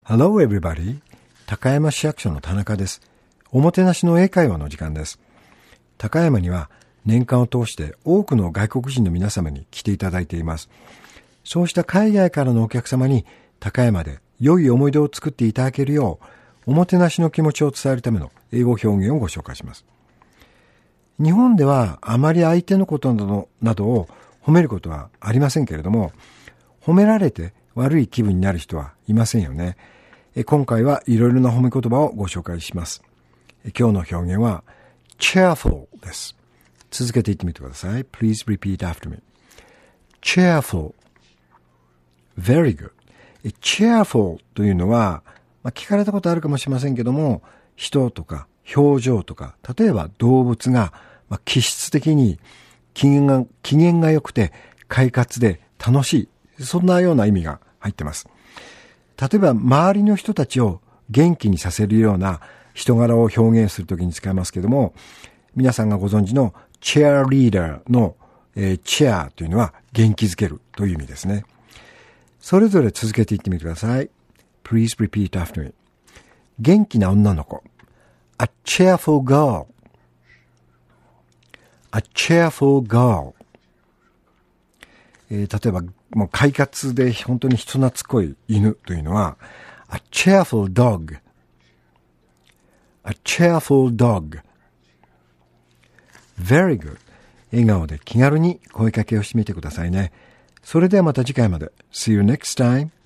Hello everybody. 高山市役所の田中です。おもてなしの英会話の時間です。高山には年間を通して多くの外国人の皆様に来ていただいています。そうした海外からのお客様に高山で良い思い出を作っていただけるよう、おもてなしの気持ちを伝えるための英語表現をご紹介します。日本ではあまり相手のことなどを褒めることはありませんけれども、褒められて悪い気分になる人はいませんよね。今回はいろいろな褒め言葉をご紹介します。今日の表現は cheerful です。続けて言ってみてください。Please repeat after me. Cheerful. Very good. Cheerful というのは、聞かれたことあるかもしれませんけども、人とか表情とか、例えば動物が気質的に機嫌が良くて快活で楽しい、そんなような意味が入ってます。例えば周りの人たちを元気にさせるような人柄を表現するときに使いますけども、皆さんがご存知のチェアリーダーの、チェアというのは元気づけるという意味ですね。それぞれ続けて言ってみてください。Please repeat after me. 元気な女の子。A cheerful girl. A cheerful girl. 例えばもう快活で本当に人懐っこい犬というのは A cheerful dog. A cheerful dog. Very good. 笑顔で気軽に声かけをしてみてくださいね。それではまた次回まで。See you next time.